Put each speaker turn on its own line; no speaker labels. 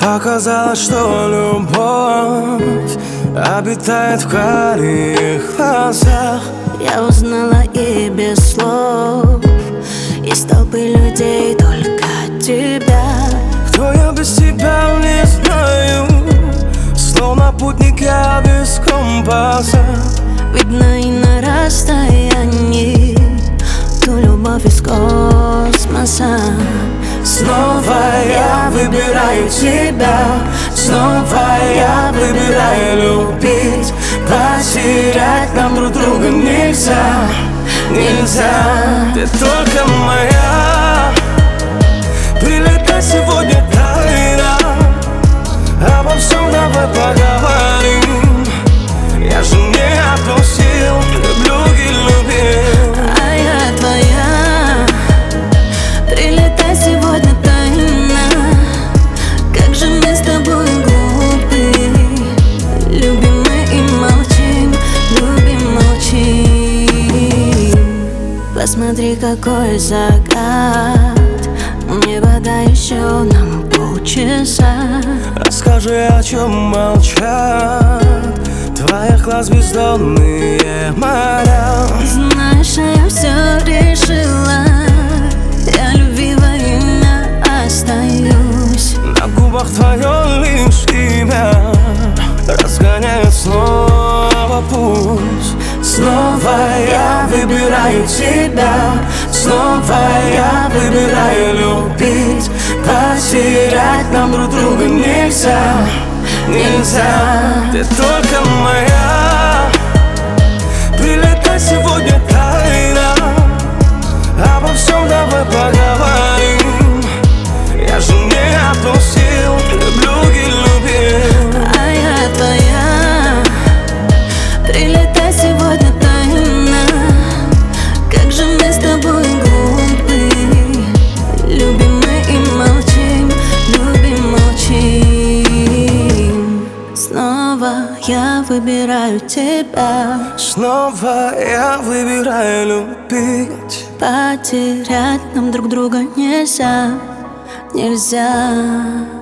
Оказалось, что любовь обитает в карих глазах.
Я узнала и без слов, из толпы людей только тебя.
Кто я без тебя, не знаю, словно путник я без компаса.
Видно и на расстоянии ту любовь из космоса.
Снова я выбираю тебя, снова я выбираю любить. Потерять нам друг друга нельзя, нельзя. Ты только моя, прилетай сегодня тайно, обо всем давай поговорим. Я же не отпустил, люблю и любил.
А я твоя, прилетай сегодня тайно. Как же мы с тобой глупы, любим мы и молчим, любим, молчим. Посмотри, какой закат, небо, да еще нам полчаса.
Расскажи, о чем молчат твоих глаз бездонные моря.
Знаешь, я все решила, я любви во имя остаюсь.
На губах твое лишь имя разгоняет снова путь. Снова я выбираю тебя, снова я выбираю любить. Потерять нам друг друга нельзя, нельзя. Ты только моя, прилетай сегодня тайно, обо всем давай поговорим. Я же не отпустил, люблю и любил.
А я твоя, прилетай сегодня тайно. Как же мы с тобой глупы, любим мы и молчим, любим, молчим. Снова я выбираю тебя,
снова я выбираю любить.
потерять нам друг друга нельзя, нельзя.